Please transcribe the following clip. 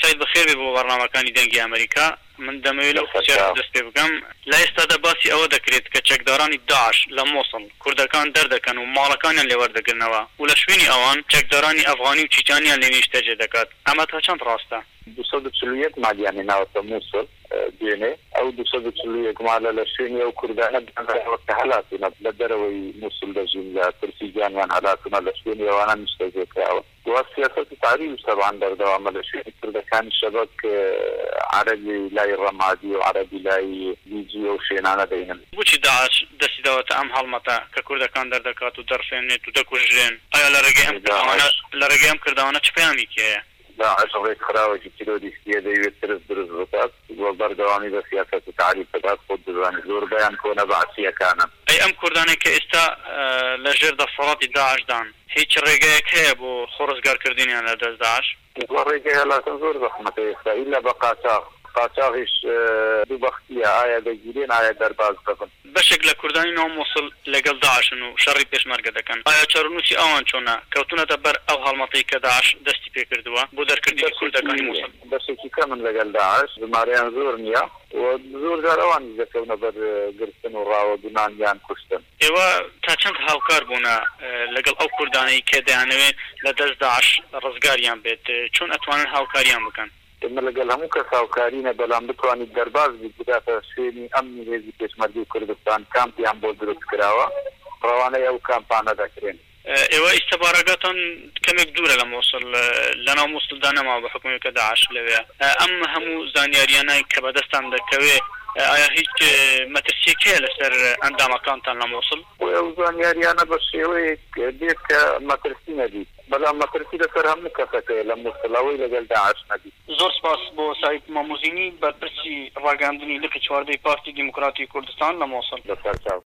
سعید بخیر بێ بۆ بەرنامەکانی دەنگی ئەمریکا من دەمەوێت لەو خصوصیات دەست پێ بکەم لە ئێستادا باسی ئەوە دەکرێت کە چەکدارانی داعش لە مۆسڵ کوردەکان دەردەکەن و ماڵەکانیان لێوەردەگرنەوە و لە شوێنی ئەوان چەکدارانی ئەفغانی و چیچانیان لێ نیشتەجێ دەکات ئەمە تا چەند ڕاستە 241 مالیانی ناوەتە مووسڵ دوێنێ ئەو 241 مالە لە شوێنی ئەو کوردانە کە هەلاتونە لە دەرەوەی مووسڵ دەژین لە ترسی گیانیان هەلاتونە لە شوێنی ئەوانە نیشتەجێکراوە و سیاسەتی تعریف سەبان بەردەوامە لە شوێنی کوردەکانی شەبەک عەرەبی لای ڕەمادی و عەرەبی لای لیجی و شوێنانە دەینن بۆچی داعش دەستی داوەتە ئەم هەڵمەتە کە کوردەکان دەردەکات و دەرفێنێت و دەکوژرێن ئایا لە ڕێگەی ئەم کردەوانە چ پەیامێکیەیە داعش ڕێک خراوەکی تیرۆریستیە دەیوێت ترس دروست بکات و بەردەوامی بە سیاسەت و تعریف بکات خۆت دەزانێت زۆر بەیان کۆنە بەعسیەکانن ئەی ئەم کوردانێک کە ئێستا لەژێر دەسەڵاتی داعشدان هیچ ڕێگەیەک هەیە بۆ خۆڕزگارکردنیان لە دەست داعش ڕێگەی هەڵاتن زۆر زەحمەتە ئێستا ئیلا بە قاچاغیش دووبەختیە ئایا دەگیرێن ئایا دەرباز دەبن بەشێک لە کوردانی ناو مۆسڵ لەگەڵ داعشن و شەڕی پێشمەرگە دەکەن ئایا چارەنووسی ئەوان چۆنە کەوتونەتە بەر ئەو هەڵمەتەی کە داعش دەستی پێکردووە بۆ دەرکردنی کوردەکانی مۆسڵ بەشێکی کەمن لەگەڵ داعش ژمارەیان زۆر نییە و زۆر جار ئەوانی دەکەونە بەر گرتن و ڕاوەدونانیان کوشتن ئێوە تا چەند هاوکار بوونە لەگەڵ ئەو کوردانەی کە دەیانەوێت لە دەست داعش ڕزگاریان بێت چۆن ئەتوانن هاوکاریان بکەن ئێمە لەگەڵ هەموو کەس هاوکارینە بەڵام بتوانیت دەرباز بداتە شوێنی ئەمنی هێزی پێشمەرگی و کوردستان کامپیان بۆ دروست کراوە ڕەوانەی ئەو کامپانە دەکرێن ئێوە ئیستەبارەکەتان کەمێک دوورە لە مۆسڵ لەناو مۆسڵدا نەماوە بە حکومەکە داعش لەوێ ئەم هەموو زانیاریانەی کە بەدەستان دەکەوێت ئایا هیچ مەترسیەک هەیە لەسەر ئەندامەکانتان لە مۆسڵ ئەو زانیاریانە بە شێوەیەک دێت کە مەترسی نەبیت بەڵام مەترسی لەسەر هەموو کەسەکەیە لە مۆسڵەوەی لەگەڵ داعش نەبیت زۆر سپاس بۆ سعید ماموزینی بەرپرسی ڕاگەاندنی لقی چواردەی پارتی دیموکراتی کوردستان لە مۆسڵ لەسەر چاو